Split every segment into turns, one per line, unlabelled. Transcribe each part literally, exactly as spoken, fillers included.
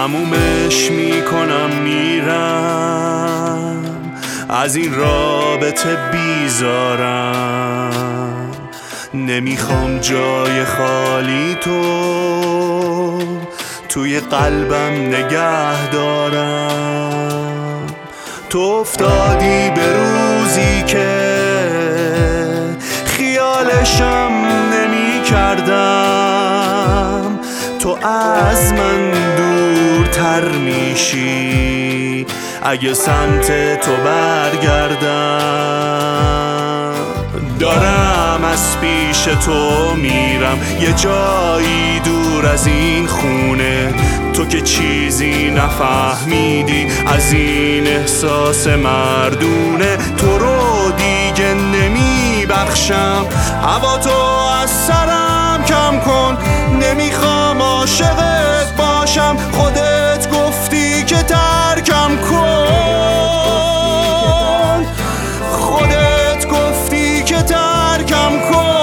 تمومش میکنم میرم، از این رابطه بیزارم. نمیخوام جای خالی تو توی قلبم نگه دارم. تو افتادی به روزی که خیالشم نمی کردم، تو از من دورتر میشی اگه سمت تو برگردم. دارم از پیش تو میرم یه جایی دور از این خونه، تو که چیزی نفهمیدی از این احساس مردونه. تو رو دیگه نمی بخشم، هوا تو از سرم کم کن، نمیخوام عاشقت باشم، خودت گفتی که ترکم کن، خودت گفتی که ترکم کن.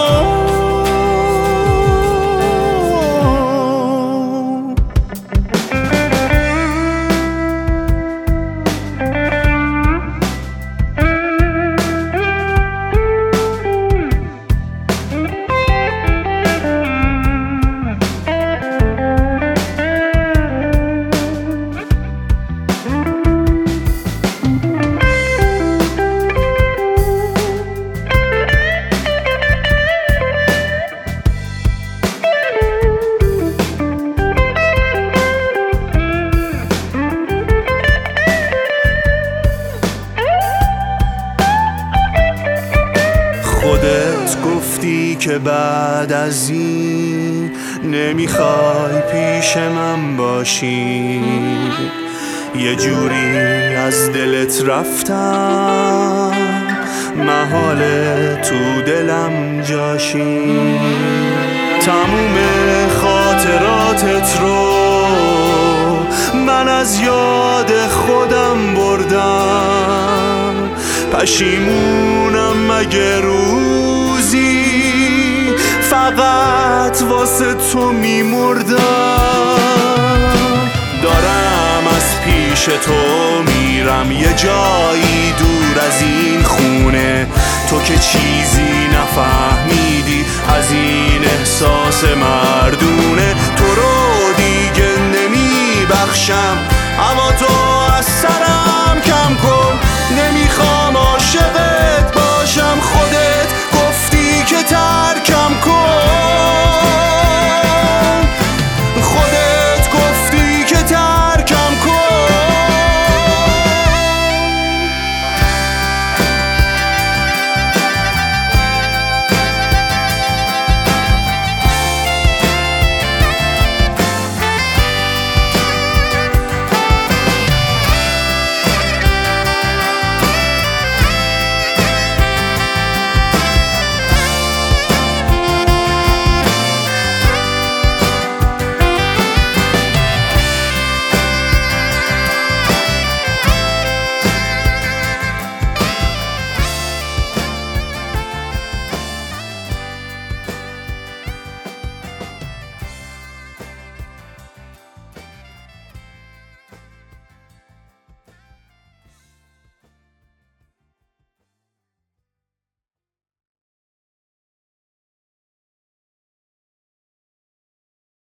خودت گفتی که بعد از این نمیخوای پیش من باشی، یه جوری از دلت رفتم، محاله تو دلم جاشی. تموم خاطراتت رو من از یاد خودم بردم، پشیمونم مگه روزی فقط واسه تو میمردم. دارم از پیش تو میرم یه جایی دور از این خونه، تو که چیزی نفهمیدی